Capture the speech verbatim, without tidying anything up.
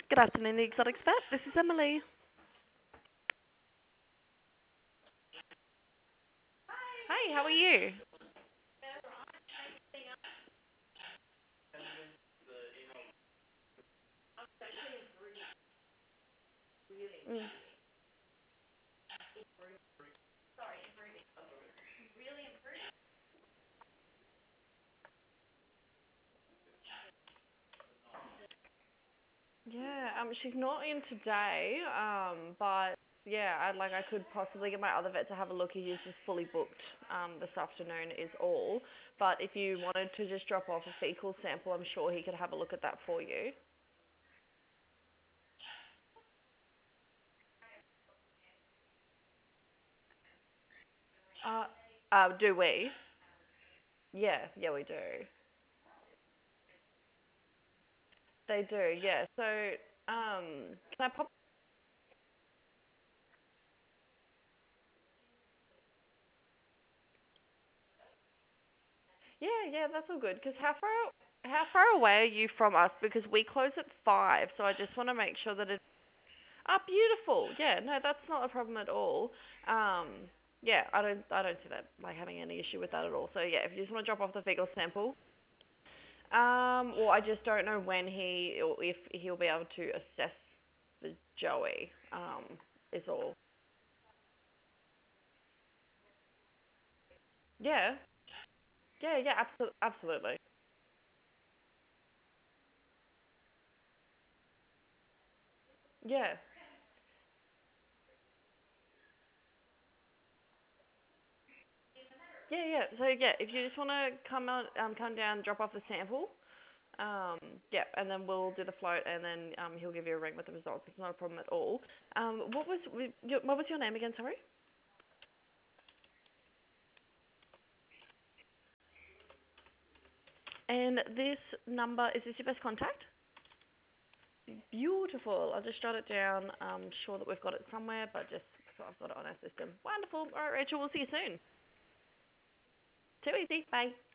Good afternoon, the Exotic Vet. This is Emily. Hi, how are you? Mm. Yeah, um, she's not in today, um, but yeah, I'd like I could possibly get my other vet to have a look. He is just fully booked. Um, this afternoon is all. But if you wanted to just drop off a fecal sample, I'm sure he could have a look at that for you. Uh, uh, do we? Yeah, yeah, we do. They do, yeah. So, um, can I pop? Yeah, yeah, that's all good. Because how far how far away are you from us? Because we close at five, so I just want to make sure that it's ah beautiful. Yeah, no, that's not a problem at all. Um, yeah, I don't I don't see that like having any issue with that at all. So yeah, if you just want to drop off the fecal sample, um, well, I just don't know when he or if he'll be able to assess the Joey. Um, is all. Yeah, yeah, yeah, absolutely, absolutely. Yeah. Yeah, yeah. So yeah, if you just want to come out, um, come down, drop off the sample, um, yeah, and then we'll do the float, and then um, he'll give you a ring with the results. It's not a problem at all. Um, what was wi- your, what was your name again? Sorry. And this number is this your best contact? Beautiful. I'll just jot it down. I'm sure that we've got it somewhere, but just so I've got it on our system. Wonderful. All right, Rachel. We'll see you soon. Too easy. Bye.